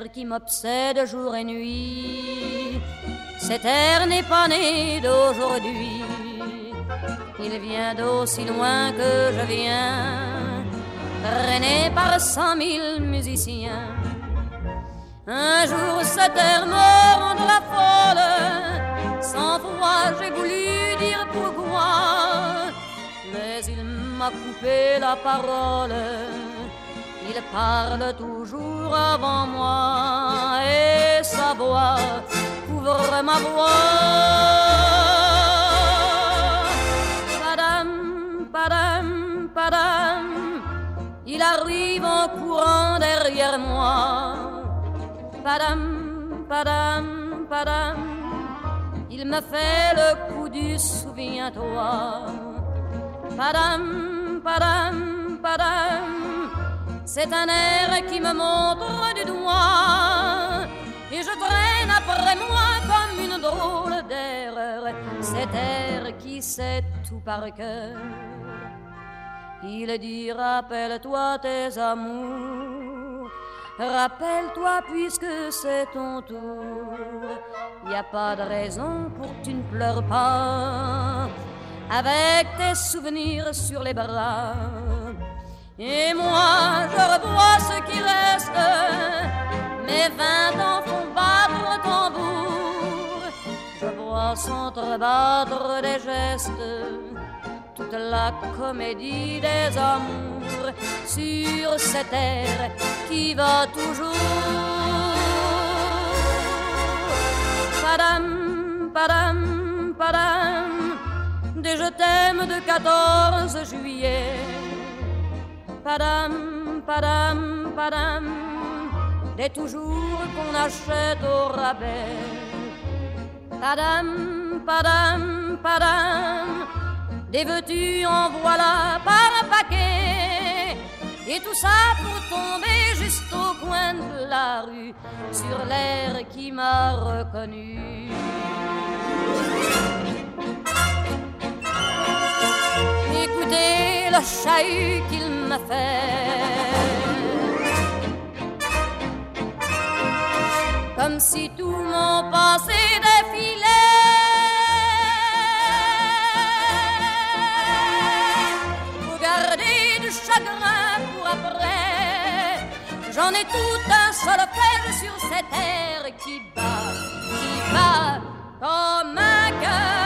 air qui m'obsède jour et nuit. Cet air n'est pas né d'aujourd'hui, il vient d'aussi loin que je viens, traîné par 100 000 musiciens. Un jour cet air me rendra folle, sans foi j'ai voulu dire pourquoi, mais il m'a coupé la parole. Il parle toujours avant moi et sa voix couvre ma voix. Padam, padam, padam, il arrive en courant derrière moi. Padam, padam, padam, il me fait le coup du souviens-toi. Padam, padam, padam, c'est un air qui me montre du doigt et je traîne après moi comme une drôle d'erreur cet air qui sait tout par cœur. Il dit rappelle-toi tes amours, rappelle-toi puisque c'est ton tour. Y a pas de raison pour que tu ne pleures pas avec tes souvenirs sur les bras. Et moi je revois ce qui reste, mes 20 ans font battre le tambour. Je vois s'entrebattre des gestes, toute la comédie des amours sur cette terre qui va toujours. Padam, padam, padam, des je t'aime de 14 juillet. Padam, padam, padam, des toujours qu'on achète au rabais. Padam, padam, padam, des veux-tu en voilà par un paquet. Et tout ça pour tomber juste au coin de la rue sur l'air qui m'a reconnu. Écoutez le chahut qu'il m'a fait, comme si tout mon passé défilait. Faut garder du chagrin pour après, j'en ai tout un solfège sur cette terre qui bat comme un cœur.